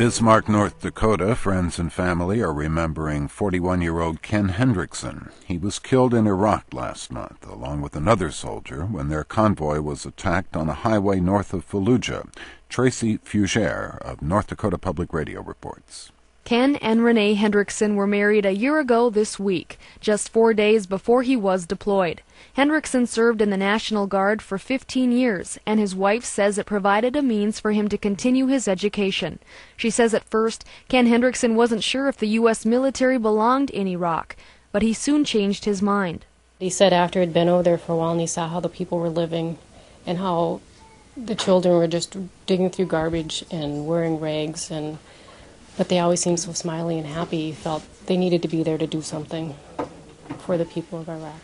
Bismarck, North Dakota, friends and family are remembering 41-year-old Ken Hendrickson. He was killed in Iraq last month, along with another soldier, when their convoy was attacked on a highway north of Fallujah. Tracy Fugere of North Dakota Public Radio reports. Ken and Renee Hendrickson were married a year ago this week, just 4 days before he was deployed. Hendrickson served in the National Guard for 15 years, and his wife says it provided a means for him to continue his education. She says at first, Ken Hendrickson wasn't sure if the U.S. military belonged in Iraq, but he soon changed his mind. He said after he'd been over there for a while and he saw how the people were living and how the children were just digging through garbage and wearing rags, but they always seemed so smiley and happy. He felt they needed to be there to do something for the people of Iraq.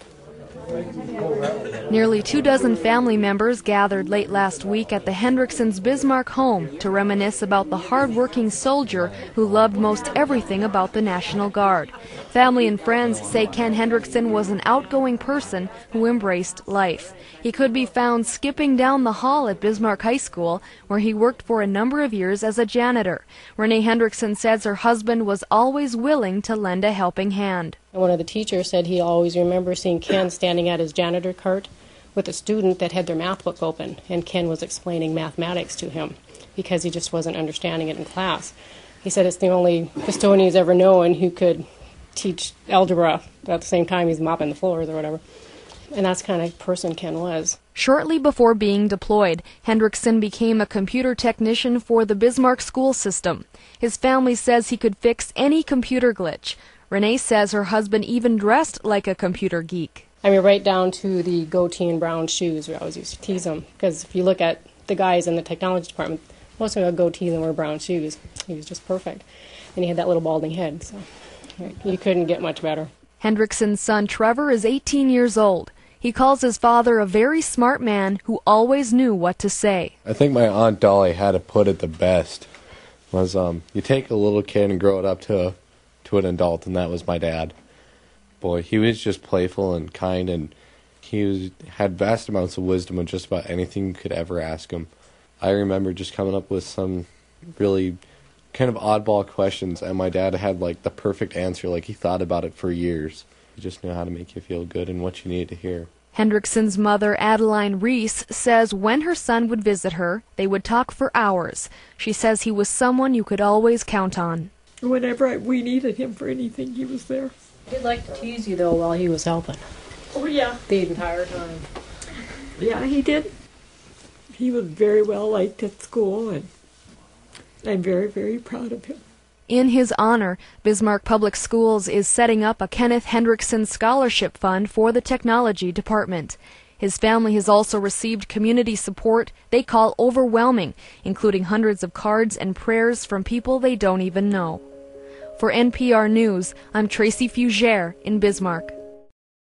Nearly 24 family members gathered late last week at the Hendricksons' Bismarck home to reminisce about the hard-working soldier who loved most everything about the National Guard. Family and friends say Ken Hendrickson was an outgoing person who embraced life. He could be found skipping down the hall at Bismarck High School, where he worked for a number of years as a janitor. Renee Hendrickson says her husband was always willing to lend a helping hand. One of the teachers said he always remembers seeing Ken standing at his janitor cart with a student that had their math book open, and Ken was explaining mathematics to him because he just wasn't understanding it in class. He said it's the only custodian he's ever known who could teach algebra at the same time he's mopping the floors or whatever. And that's the kind of person Ken was. Shortly before being deployed, Hendrickson became a computer technician for the Bismarck school system. His family says he could fix any computer glitch. Renee says her husband even dressed like a computer geek. I mean, right down to the goatee and brown shoes. We always used to tease him, because if you look at the guys in the technology department, most of them have goatees and wear brown shoes. He was just perfect. And he had that little balding head, so you couldn't get much better. Hendrickson's son Trevor is 18 years old. He calls his father a very smart man who always knew what to say. I think my Aunt Dolly had to put it the best, was you take a little kid and grow it up to an adult, and that was my dad. Boy, he was just playful and kind, and he had vast amounts of wisdom on just about anything you could ever ask him. I remember just coming up with some really kind of oddball questions, and my dad had like the perfect answer. Like, he thought about it for years. He just knew how to make you feel good and what you needed to hear. Hendrickson's mother, Adeline Reese, says when her son would visit her, they would talk for hours. She says he was someone you could always count on. Whenever we needed him for anything, he was there. He'd like to tease you, though, while he was helping. Oh, yeah. The entire time. Yeah, he did. He was very well liked at school, and I'm very, very proud of him. In his honor, Bismarck Public Schools is setting up a Kenneth Hendrickson Scholarship Fund for the Technology Department. His family has also received community support they call overwhelming, including hundreds of cards and prayers from people they don't even know. For NPR News, I'm Tracy Fugere in Bismarck.